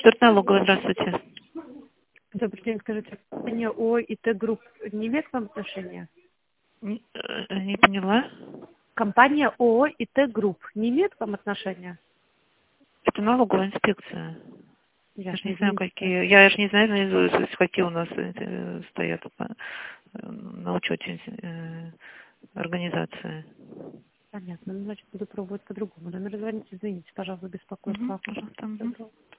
Инспектор налоговой, здравствуйте. Добрый день, скажите, компания ООО ИТ Групп не имеет к вам отношения? Не поняла. Компания ООО ИТ Групп не имеет к вам отношения? Это налоговая инспекция. Я же Ясно, не знаю, извините. какие. Я же не знаю наизусть, какие у нас стоят на учете организации. Понятно, ну, значит, буду пробовать по-другому. Номер звоните, извините, пожалуйста, беспокойство. Пожалуйста.